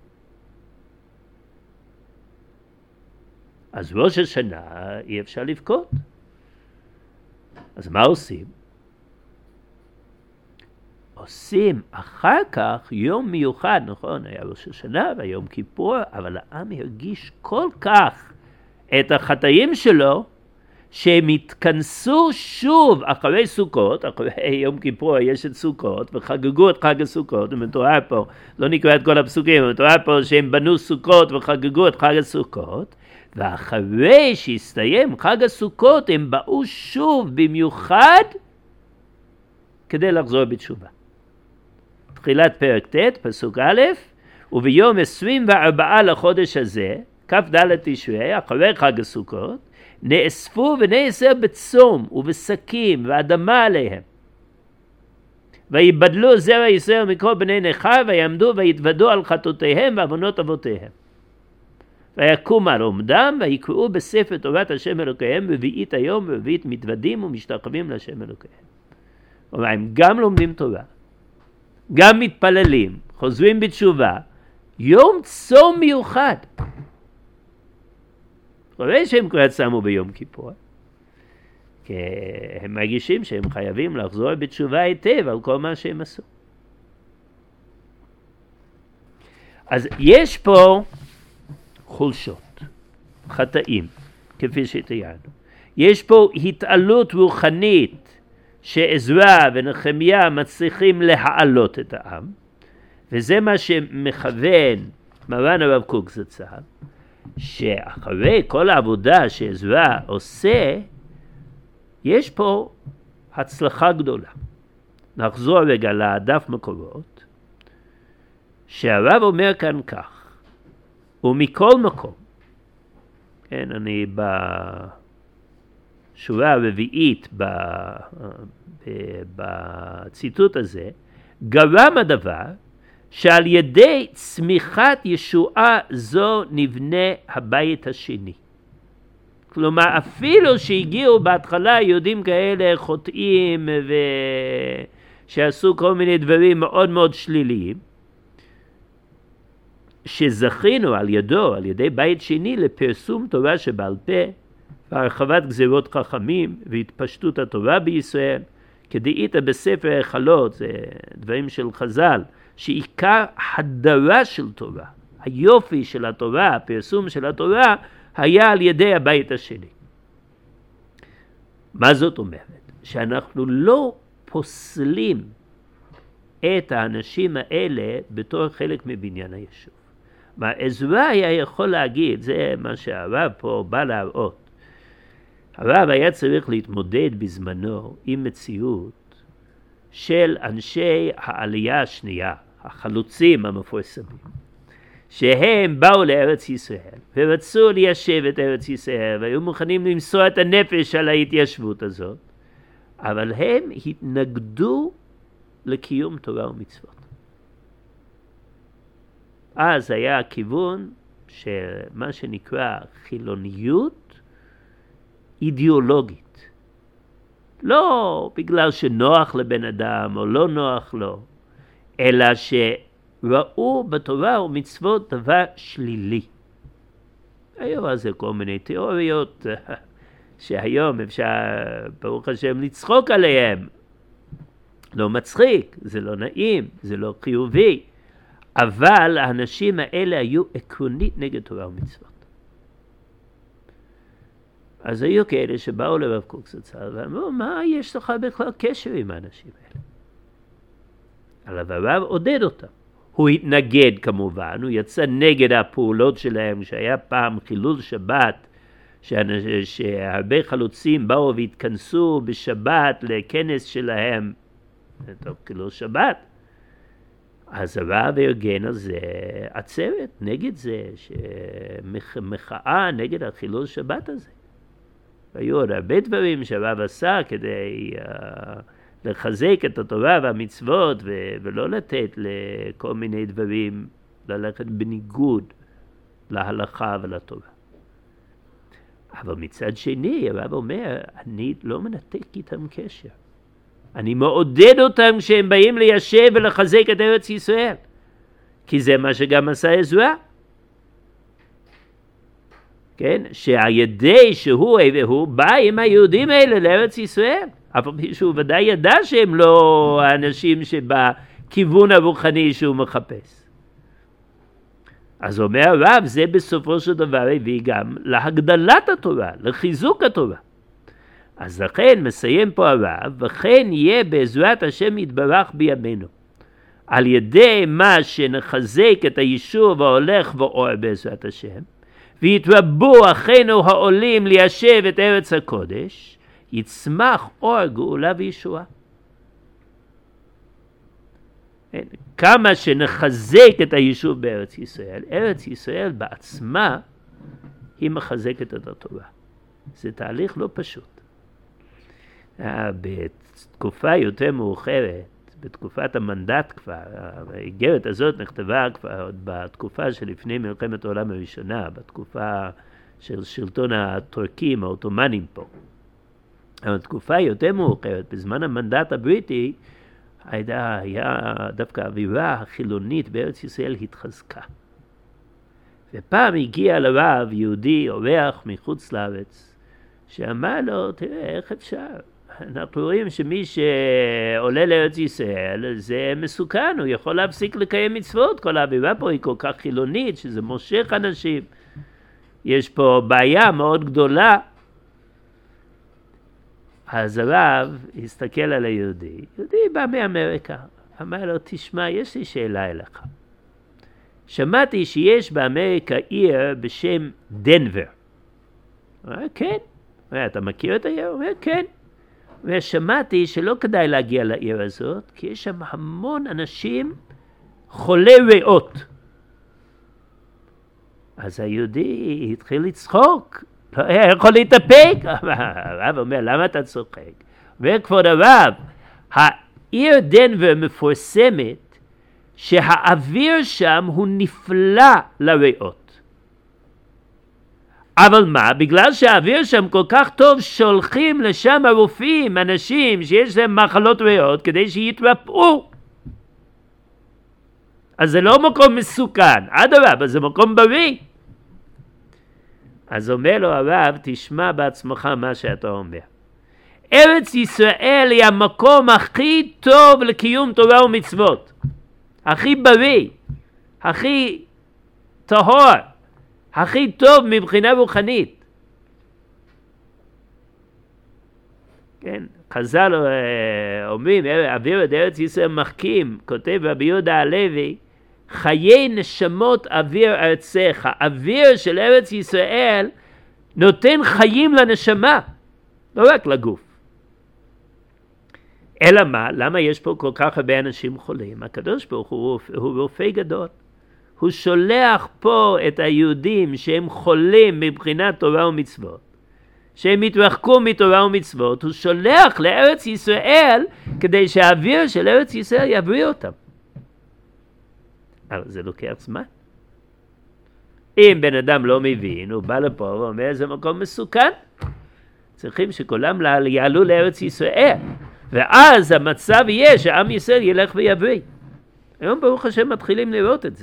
אז ראש השנה אי אפשר לבכות. אז מה עושים? עושים אחר כך יום מיוחד, נכון, היה ראש השנה והיום כיפור, אבל העם הרגיש כל כך את החטאים שלו, שהם התכנסו שוב אחרי סוכות, אחרי יום כיפור יש את סוכות, וחגגו את חג הסוכות, ומתואר פה, לא נקרא את כל הפסוקים, מתואר פה שהם בנו סוכות וחגגו את חג הסוכות, ואחרי שהסתיים חג הסוכות, הם באו שוב במיוחד, כדי לחזור בתשובה. תחילת פרק ט', פסוק א', וביום עשרים וארבעה לחודש הזה, כ"ד תשרי, אחרי חג הסוכות, נאספו ונאסר בצום ובשקים ואדמה עליהם. ויבדלו זרע ישראל מכל בני נכר, ויעמדו ויתוודו על חטאותיהם ועוונות אבותיהם. ויקום על עומדם, ויקראו בספר תורת השם אלוקיהם, רביעית היום ורביעית מתוודים ומשתחווים להשם אלוקיהם. כלומר, הם גם לומדים תורה, גם מתפללים, חוזרים בתשובה, יום צום מיוחד. אחרי שהם כבר צמו ביום כיפור, כי הם מרגישים שהם חייבים לחזור בתשובה היטב על כל מה שהם עשו. אז יש פה חולשות, חטאים, כפי שתיארנו. יש פה התעלות רוחנית שעזרא ונחמיה מצליחים להעלות את העם, וזה מה שמכוון מרן הרב קוק זצ"ל, שאחרי כל העבודה שעזרא עושה, יש פה הצלחה גדולה. נחזור רגע לדף מקורות, שהרב אומר כאן כך, ומכל מקום, כן, אני בשורה הרביעית בציטוט הזה, גרם הדבר שעל ידי צמיחת ישועה זו נבנה הבית השני. כלומר, אפילו שהגיעו בהתחלה יהודים כאלה חוטאים ושעשו כל מיני דברים מאוד מאוד שליליים, שזכינו על ידו, על ידי בית שני, לפרסום תורה שבעל פה, והרחבת גזירות חכמים והתפשטות התורה בישראל, כדאית בספר החלות, זה דברים של חז"ל, שעיקר הדרה של תורה, היופי של התורה, הפרסום של התורה, היה על ידי הבית השני. מה זאת אומרת? שאנחנו לא פוסלים את האנשים האלה בתור חלק מבניין היישוב. מה עזרא היה יכול להגיד, זה מה שהרב פה בא להראות. הרב היה צריך להתמודד בזמנו עם מציאות של אנשי העלייה השנייה, החלוצים המפורסמים, שהם באו לארץ ישראל ורצו ליישב את ארץ ישראל והיו מוכנים למסור את הנפש על ההתיישבות הזאת, אבל הם התנגדו לקיום תורה ומצוות. אז היה הכיוון של מה שנקרא חילוניות אידיאולוגית. לא בגלל שנוח לבן אדם או לא נוח לו, אלא שראו בתורה ומצוות דבר שלילי. היו אז כל מיני תיאוריות שהיום אפשר, ברוך השם, לצחוק עליהם. לא מצחיק, זה לא נעים, זה לא חיובי. אבל האנשים האלה היו עקרונית נגד תורה ומצוות. אז היו כאלה שבאו לרב קוק זצ"ל ואמרו, מה יש לך בכלל קשר עם האנשים האלה? אבל הרב עודד אותם. הוא התנגד כמובן, הוא יצא נגד הפעולות שלהם, שהיה פעם חילול שבת, שהרבה חלוצים באו והתכנסו בשבת לכנס שלהם, טוב, חילול שבת. אז הרב ארגן על זה עצרת נגד זה, מחאה נגד החילול שבת הזה. היו עוד הרבה דברים שהרב עשה כדי uh, לחזק את התורה והמצוות ו- ולא לתת לכל מיני דברים ללכת בניגוד להלכה ולתורה. אבל מצד שני הרב אומר, אני לא מנתק איתם קשר. אני מעודד אותם כשהם באים ליישב ולחזק את ארץ ישראל. כי זה מה שגם עשה עזרא. כן? שהידי שהוא והוא בא עם היהודים האלה לארץ ישראל. אבל שהוא ודאי ידע שהם לא האנשים שבכיוון הרוחני שהוא מחפש. אז אומר הרב, זה בסופו של דבר הביא גם להגדלת התורה, לחיזוק התורה. אז לכן מסיים פה הרב, וכן יהיה בעזרת השם יתברך בימינו. על ידי מה שנחזק את היישוב ההולך ואור בעזרת השם, ויתרבו אחינו העולים ליישב את ארץ הקודש, יצמח אור גאולה וישועה. כמה שנחזק את היישוב בארץ ישראל, ארץ ישראל בעצמה היא מחזקת את התורה. זה תהליך לא פשוט. בתקופה יותר מאוחרת, בתקופת המנדט כבר, האיגרת הזאת נכתבה כבר בתקופה שלפני מלחמת העולם הראשונה, בתקופה של שלטון הטורקים, האוטומנים פה. אבל בתקופה יותר מאוחרת, בזמן המנדט הבריטי, הייתה, היה דווקא האווירה החילונית בארץ ישראל התחזקה. ופעם הגיע לרב יהודי אורח מחוץ לארץ, שאמר לו, תראה, איך אפשר? אנחנו רואים שמי שעולה לארץ ישראל זה מסוכן, הוא יכול להפסיק לקיים מצוות, כל האווירה פה היא כל כך חילונית שזה מושך אנשים, יש פה בעיה מאוד גדולה. אז הרב הסתכל על היהודי, יהודי בא מאמריקה, אמר לו, תשמע, יש לי שאלה אליך. שמעתי שיש באמריקה עיר בשם דנבר. הוא אומר, כן. הוא אומר, אתה מכיר את העיר? הוא אומר, כן. ושמעתי שלא כדאי להגיע לעיר הזאת, כי יש שם המון אנשים חולי ריאות. אז היהודי התחיל לצחוק, לא היה יכול להתאפק. הרב אומר, למה אתה צוחק? אומר, כבוד הרב, העיר דנבר מפורסמת שהאוויר שם הוא נפלא לריאות. אבל מה? בגלל שהאוויר שם כל כך טוב, שולחים לשם הרופאים, אנשים שיש להם מחלות ריאות, כדי שיתרפאו. אז זה לא מקום מסוכן, אדרבה, זה מקום בריא. אז אומר לו הרב, תשמע בעצמך מה שאתה אומר. ארץ ישראל היא המקום הכי טוב לקיום תורה ומצוות. הכי בריא, הכי טהור. הכי טוב מבחינה רוחנית. כן, חז"ל אומרים, אוויר את ארץ ישראל מחכים, כותב רבי יהודה הלוי, חיי נשמות אוויר ארצך. אוויר של ארץ ישראל נותן חיים לנשמה, לא רק לגוף. אלא מה? למה יש פה כל כך הרבה אנשים חולים? הקדוש ברוך הוא, הוא רופא גדול. הוא שולח פה את היהודים שהם חולים מבחינת תורה ומצוות, שהם מתרחקו מתורה ומצוות, הוא שולח לארץ ישראל כדי שהאוויר של ארץ ישראל יבריא אותם. אבל זה לוקח זמן. אם בן אדם לא מבין, הוא בא לפה ואומר, זה מקום מסוכן. צריכים שכולם יעלו לארץ ישראל, ואז המצב יהיה שעם ישראל ילך ויבריא. היום ברוך השם מתחילים לראות את זה.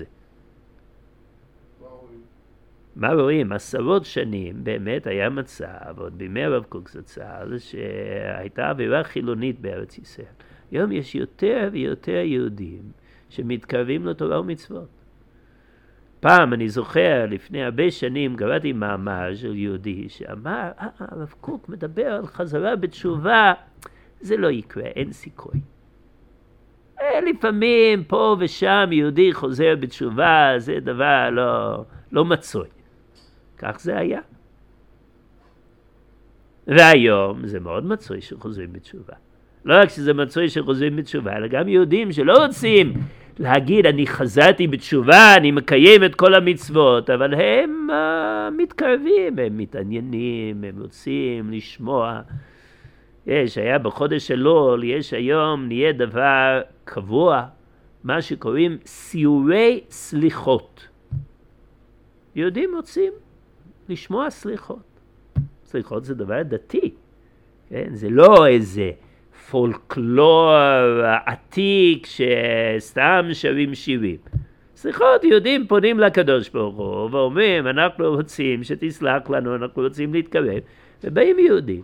מה רואים? עשרות שנים באמת היה מצב, עוד בימי הרב קוק זצ"ל, שהייתה אווירה חילונית בארץ ישראל. היום יש יותר ויותר יהודים שמתקרבים לתורה ומצוות. פעם אני זוכר, לפני הרבה שנים, קראתי מאמר של יהודי שאמר, אה, הרב קוק מדבר על חזרה בתשובה, זה לא יקרה, אין סיכוי. לפעמים פה ושם יהודי חוזר בתשובה, זה דבר לא, לא מצוי. כך זה היה. והיום זה מאוד מצוי שחוזרים בתשובה. לא רק שזה מצוי שחוזרים בתשובה, אלא גם יהודים שלא רוצים להגיד, אני חזרתי בתשובה, אני מקיים את כל המצוות, אבל הם uh, מתקרבים, הם מתעניינים, הם רוצים לשמוע. יש, היה בחודש אלול, יש היום, נהיה דבר קבוע, מה שקוראים סיורי סליחות. יהודים רוצים לשמוע סליחות. סליחות זה דבר דתי. כן? זה לא איזה פולקלור עתיק שסתם שרים שירים. סליחות, יהודים פונים לקדוש ברוך הוא ואומרים, אנחנו רוצים שתסלח לנו, אנחנו רוצים להתקרב, ובאים יהודים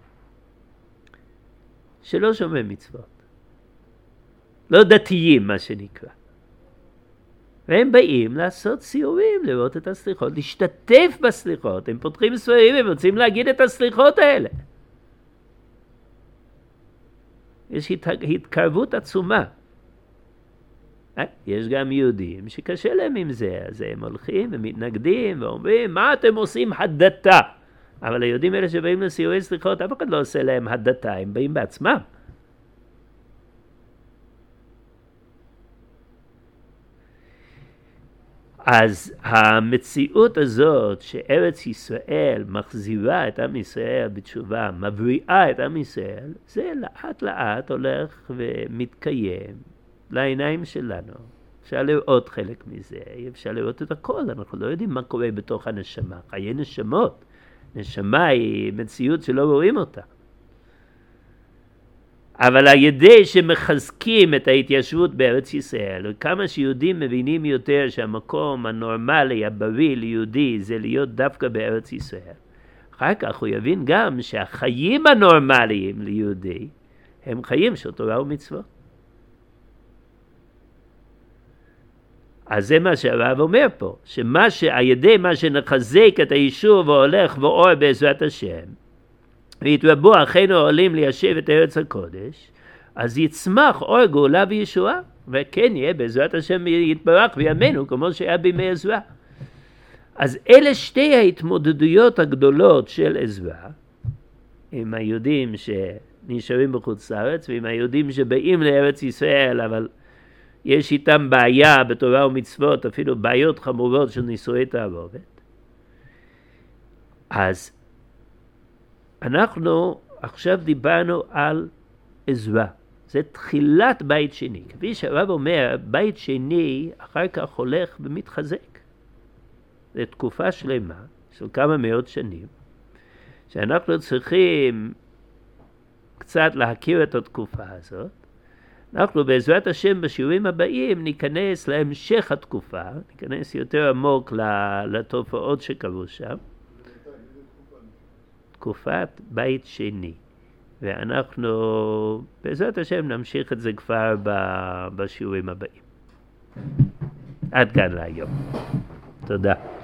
שלא שומעים מצוות, לא דתיים מה שנקרא, והם באים לעשות סיורים, לראות את הסליחות, להשתתף בסליחות, הם פותחים ספרים, הם רוצים להגיד את הסליחות האלה. יש התקרבות עצומה. יש גם יהודים שקשה להם עם זה, אז הם הולכים ומתנגדים ואומרים, מה אתם עושים הדתה? אבל היהודים האלה שבאים לסיורי סליחות, אף אחד לא עושה להם הדתה, הם באים בעצמם. אז המציאות הזאת שארץ ישראל מחזירה את עם ישראל בתשובה, מבריאה את עם ישראל, זה לאט לאט הולך ומתקיים לעיניים שלנו. אפשר לראות חלק מזה, אפשר לראות את הכל, אנחנו לא יודעים מה קורה בתוך הנשמה, חיי נשמות. נשמה היא מציאות שלא רואים אותה. אבל על ידי שמחזקים את ההתיישבות בארץ ישראל, וכמה שיהודים מבינים יותר שהמקום הנורמלי, הבריא ליהודי, זה להיות דווקא בארץ ישראל, אחר כך הוא יבין גם שהחיים הנורמליים ליהודי, הם חיים של תורה ומצוות. אז זה מה שהרב אומר פה, שמה שעל ידי מה שנחזק את היישוב והולך ואור בעזרת השם, ויתרבו אחינו העולים ליישב את ארץ הקודש, אז יצמח אור גאולה וישועה, וכן יהיה בעזרת השם יתברך בימינו כמו שהיה בימי עזרא. אז אלה שתי ההתמודדויות הגדולות של עזרא, עם היהודים שנשארים בחוץ לארץ, ועם היהודים שבאים לארץ ישראל, אבל יש איתם בעיה בתורה ומצוות, אפילו בעיות חמורות של נישואי תערובת. אז אנחנו עכשיו דיברנו על עזרא. זה תחילת בית שני. כפי שהרב אומר, בית שני אחר כך הולך ומתחזק. זו תקופה שלמה של כמה מאות שנים, שאנחנו צריכים קצת להכיר את התקופה הזאת. אנחנו בעזרת השם בשיעורים הבאים ניכנס להמשך התקופה, ניכנס יותר עמוק לתופעות שקרו שם. תקופת בית שני. ואנחנו בעזרת השם נמשיך את זה כבר בשיעורים הבאים. עד כאן להיום. תודה.